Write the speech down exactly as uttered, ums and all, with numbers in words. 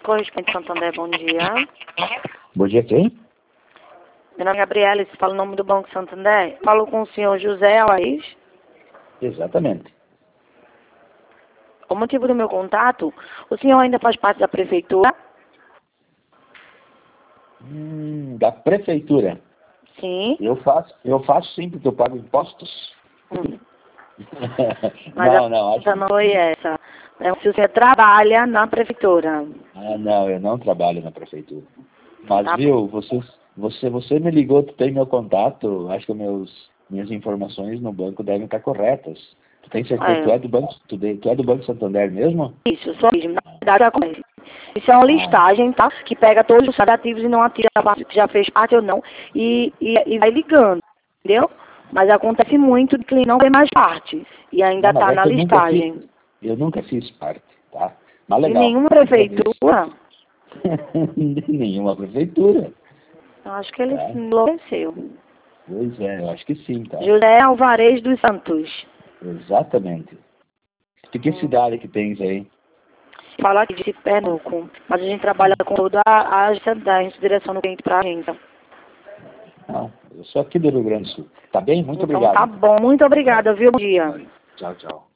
Correspondente Santander, bom dia. Bom dia, quem? Meu nome é Gabriela, você fala o nome do Banco Santander. Falo com o senhor José Alaís. Exatamente. O motivo do meu contato, o senhor ainda faz parte da prefeitura? Hum, da prefeitura. Sim. Eu faço, eu faço sim, porque eu pago impostos. Hum. Mas não, a não, acho pergunta não foi essa. É se você trabalha na prefeitura. Ah, não, eu não trabalho na prefeitura. Mas, Tá bom. viu, você, você, você me ligou, tu tem meu contato, acho que meus, minhas informações no banco devem estar corretas. Tu tem certeza? Tu é É. do Banco, tu, de- tu é do Banco Santander mesmo? Isso, só mesmo. Na verdade, acontece. Isso é uma Ah, listagem, tá? Que pega todos os ativos e não atira a parte que já fez parte ou não. E, e, e vai ligando, entendeu? Mas acontece muito de cliente não ter mais parte. E ainda não, mas está é na que eu nunca fiz, listagem. eu nunca fiz parte, tá? Mas E legal, nenhuma agradeço. prefeitura, Nenhuma prefeitura, eu acho que ele tá? enlouqueceu. Pois é, eu acho que sim, tá? José Alvarez dos Santos. Exatamente. De que Hum. cidade que tens aí? Fala aqui de Pernambuco. Mas a gente trabalha com toda a agência da direção do cliente para a agência. Não, eu sou aqui do Rio Grande do Sul. Tá bem? Muito Então obrigado, tá então. bom. Muito obrigada, viu? Bom dia. Tchau, tchau.